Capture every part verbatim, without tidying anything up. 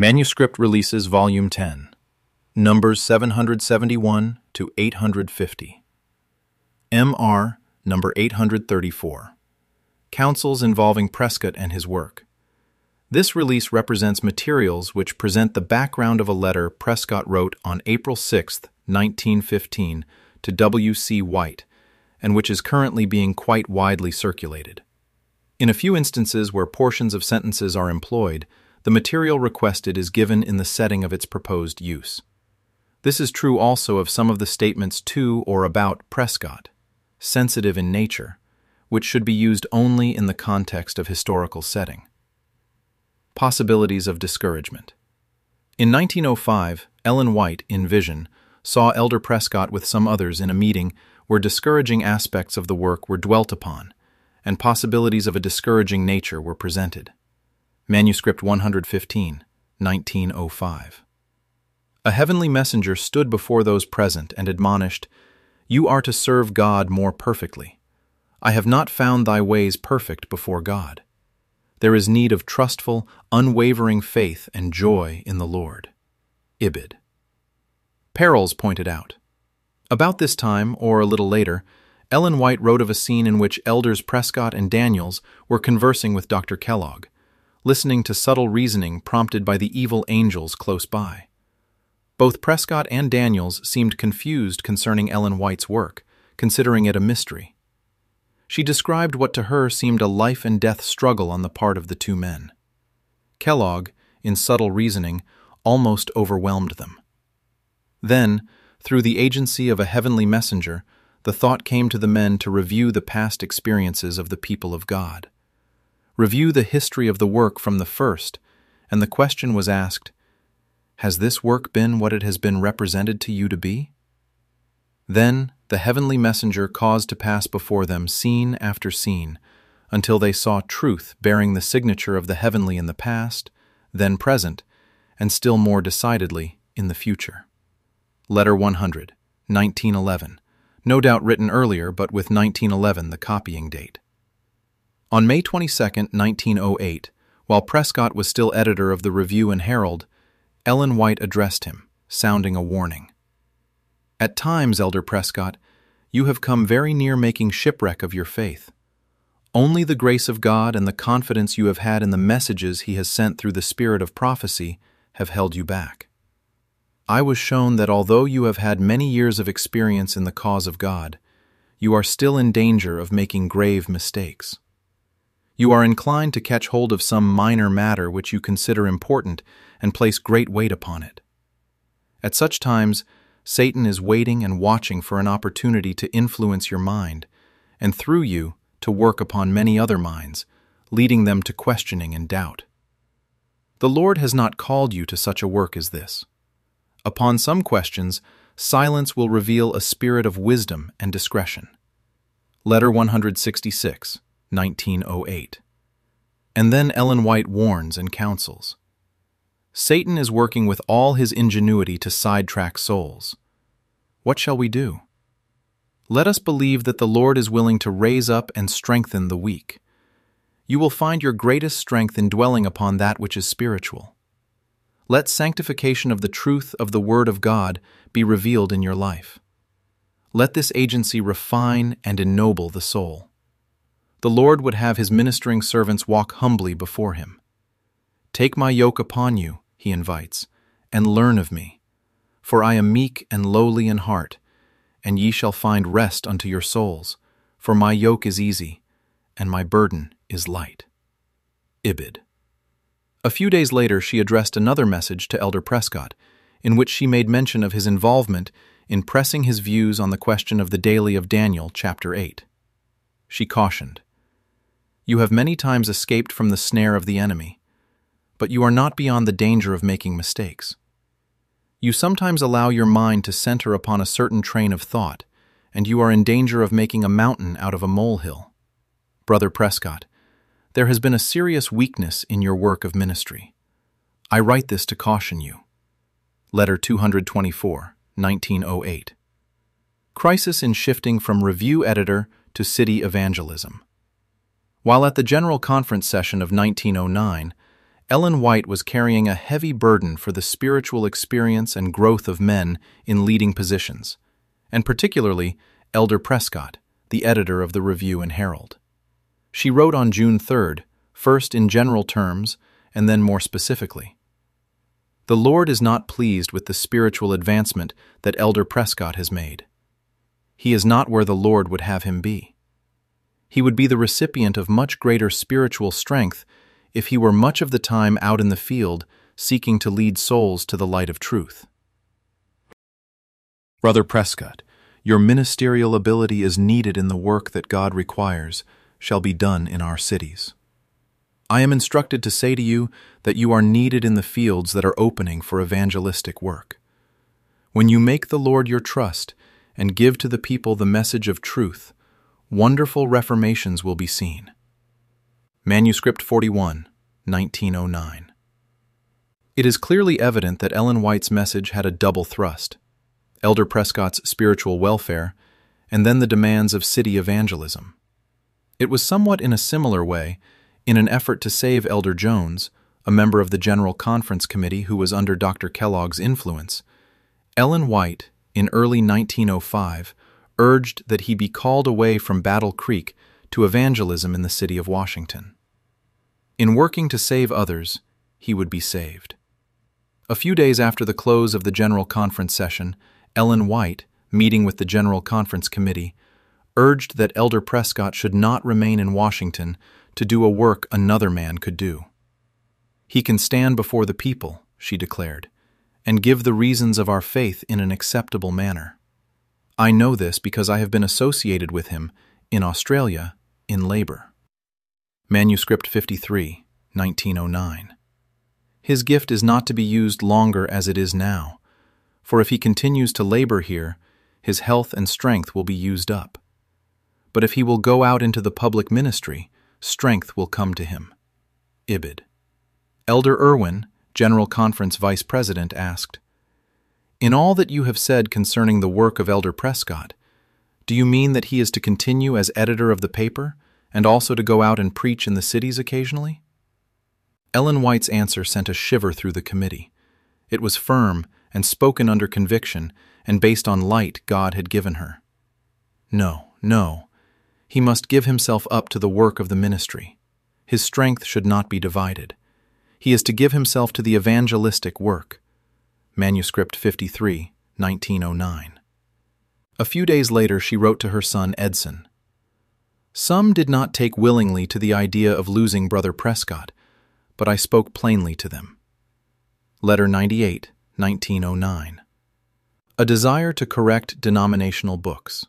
Manuscript Releases Volume ten, Numbers seven hundred seventy-one to eight hundred fifty. M R Number eight hundred thirty-four. Counsels Involving Prescott and His Work. This release represents materials which present the background of a letter Prescott wrote on April sixth, nineteen fifteen, to W C White, and which is currently being quite widely circulated. In a few instances where portions of sentences are employed, the material requested is given in the setting of its proposed use. This is true also of some of the statements to or about Prescott, sensitive in nature, which should be used only in the context of historical setting. Possibilities of discouragement. In nineteen oh five, Ellen White, in Vision, saw Elder Prescott with some others in a meeting where discouraging aspects of the work were dwelt upon, and possibilities of a discouraging nature were presented. Manuscript one hundred fifteen, nineteen oh five. A heavenly messenger stood before those present and admonished, "You are to serve God more perfectly. I have not found thy ways perfect before God. There is need of trustful, unwavering faith and joy in the Lord." Ibid. Perils pointed out. About this time, or a little later, Ellen White wrote of a scene in which Elders Prescott and Daniels were conversing with Doctor Kellogg, listening to subtle reasoning prompted by the evil angels close by. Both Prescott and Daniels seemed confused concerning Ellen White's work, considering it a mystery. She described what to her seemed a life-and-death struggle on the part of the two men. Kellogg, in subtle reasoning, almost overwhelmed them. Then, through the agency of a heavenly messenger, the thought came to the men to review the past experiences of the people of God. Review the history of the work from the first, and the question was asked, has this work been what it has been represented to you to be? Then the heavenly messenger caused to pass before them scene after scene, until they saw truth bearing the signature of the heavenly in the past, then present, and still more decidedly in the future. Letter one hundred, nineteen eleven, no doubt written earlier, but with nineteen eleven the copying date. On May twenty-second, nineteen oh eight, while Prescott was still editor of the Review and Herald, Ellen White addressed him, sounding a warning. "At times, Elder Prescott, you have come very near making shipwreck of your faith. Only the grace of God and the confidence you have had in the messages He has sent through the spirit of prophecy have held you back. I was shown that although you have had many years of experience in the cause of God, you are still in danger of making grave mistakes. You are inclined to catch hold of some minor matter which you consider important and place great weight upon it. At such times, Satan is waiting and watching for an opportunity to influence your mind, and through you to work upon many other minds, leading them to questioning and doubt. The Lord has not called you to such a work as this. Upon some questions, silence will reveal a spirit of wisdom and discretion." Letter one hundred sixty-six, nineteen oh eight. And then Ellen White warns and counsels. Satan is working with all his ingenuity to sidetrack souls. What shall we do? Let us believe that the Lord is willing to raise up and strengthen the weak. You will find your greatest strength in dwelling upon that which is spiritual. Let sanctification of the truth of the Word of God be revealed in your life. Let this agency refine and ennoble the soul. The Lord would have His ministering servants walk humbly before Him. "Take my yoke upon you," He invites, "and learn of me. For I am meek and lowly in heart, and ye shall find rest unto your souls. For my yoke is easy, and my burden is light." Ibid. A few days later, she addressed another message to Elder Prescott, in which she made mention of his involvement in pressing his views on the question of the daily of Daniel, chapter eight. She cautioned, "You have many times escaped from the snare of the enemy, but you are not beyond the danger of making mistakes. You sometimes allow your mind to center upon a certain train of thought, and you are in danger of making a mountain out of a molehill. Brother Prescott, there has been a serious weakness in your work of ministry. I write this to caution you." Letter two hundred twenty-four, nineteen oh eight. Crisis in shifting from review editor to city evangelism. While at the General Conference session of nineteen oh nine, Ellen White was carrying a heavy burden for the spiritual experience and growth of men in leading positions, and particularly Elder Prescott, the editor of the Review and Herald. She wrote on June third, first in general terms and then more specifically. The Lord is not pleased with the spiritual advancement that Elder Prescott has made. He is not where the Lord would have him be. He would be the recipient of much greater spiritual strength if he were much of the time out in the field seeking to lead souls to the light of truth. Brother Prescott, your ministerial ability is needed in the work that God requires shall be done in our cities. I am instructed to say to you that you are needed in the fields that are opening for evangelistic work. When you make the Lord your trust and give to the people the message of truth, wonderful reformations will be seen. Manuscript forty-one, nineteen oh nine. It is clearly evident that Ellen White's message had a double thrust: Elder Prescott's spiritual welfare, and then the demands of city evangelism. It was somewhat in a similar way, in an effort to save Elder Jones, a member of the General Conference Committee who was under Doctor Kellogg's influence. Ellen White, in early nineteen oh five, urged that he be called away from Battle Creek to evangelism in the city of Washington. In working to save others, he would be saved. A few days after the close of the General Conference session, Ellen White, meeting with the General Conference Committee, urged that Elder Prescott should not remain in Washington to do a work another man could do. He can stand before the people, she declared, and give the reasons of our faith in an acceptable manner. I know this because I have been associated with him in Australia in labor. Manuscript fifty-three, nineteen oh nine. His gift is not to be used longer as it is now, for if he continues to labor here, his health and strength will be used up. But if he will go out into the public ministry, strength will come to him. Ibid. Elder Irwin, General Conference Vice President, asked, "In all that you have said concerning the work of Elder Prescott, do you mean that he is to continue as editor of the paper and also to go out and preach in the cities occasionally?" Ellen White's answer sent a shiver through the committee. It was firm and spoken under conviction and based on light God had given her. No, no. He must give himself up to the work of the ministry. His strength should not be divided. He is to give himself to the evangelistic work. Manuscript fifty-three, nineteen oh nine. A few days later she wrote to her son Edson, "Some did not take willingly to the idea of losing Brother Prescott, but I spoke plainly to them." Letter ninety-eight, nineteen oh nine. A desire to correct denominational books.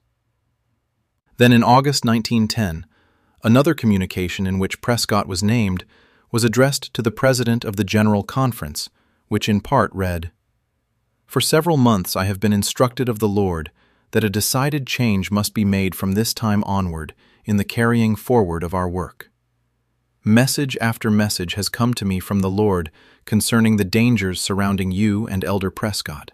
Then in August nineteen ten, another communication in which Prescott was named was addressed to the President of the General Conference, which in part read, "For several months I have been instructed of the Lord that a decided change must be made from this time onward in the carrying forward of our work. Message after message has come to me from the Lord concerning the dangers surrounding you and Elder Prescott.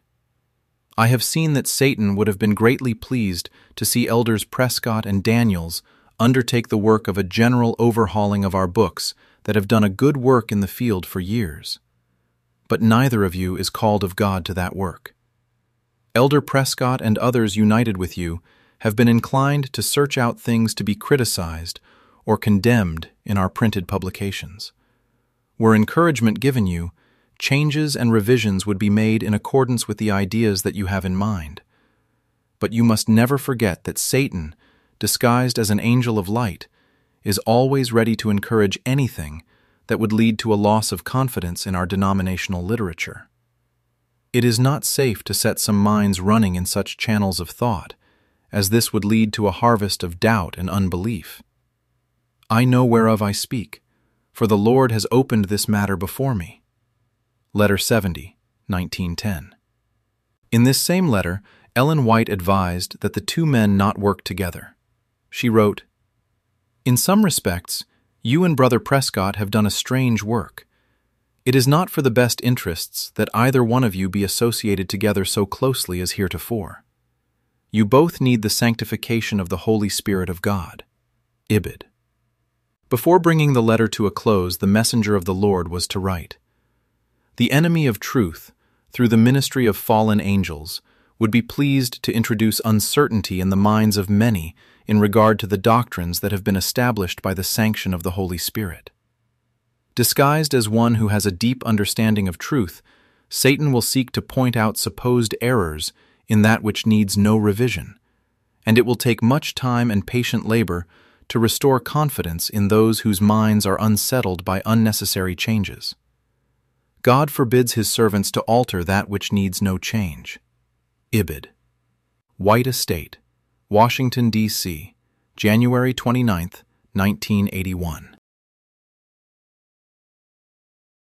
I have seen that Satan would have been greatly pleased to see Elders Prescott and Daniels undertake the work of a general overhauling of our books that have done a good work in the field for years. But neither of you is called of God to that work. Elder Prescott and others united with you have been inclined to search out things to be criticized or condemned in our printed publications. Were encouragement given you, changes and revisions would be made in accordance with the ideas that you have in mind. But you must never forget that Satan, disguised as an angel of light, is always ready to encourage anything that would lead to a loss of confidence in our denominational literature. It is not safe to set some minds running in such channels of thought, as this would lead to a harvest of doubt and unbelief. I know whereof I speak, for the Lord has opened this matter before me." Letter seventy, nineteen ten. In this same letter, Ellen White advised that the two men not work together. She wrote, "In some respects, you and Brother Prescott have done a strange work. It is not for the best interests that either one of you be associated together so closely as heretofore. You both need the sanctification of the Holy Spirit of God." Ibid. Before bringing the letter to a close, the messenger of the Lord was to write, "The enemy of truth, through the ministry of fallen angels, would be pleased to introduce uncertainty in the minds of many in regard to the doctrines that have been established by the sanction of the Holy Spirit. Disguised as one who has a deep understanding of truth, Satan will seek to point out supposed errors in that which needs no revision, and it will take much time and patient labor to restore confidence in those whose minds are unsettled by unnecessary changes. God forbids his servants to alter that which needs no change." Ibid. White Estate, Washington, D C, January twenty-ninth, nineteen eighty-one.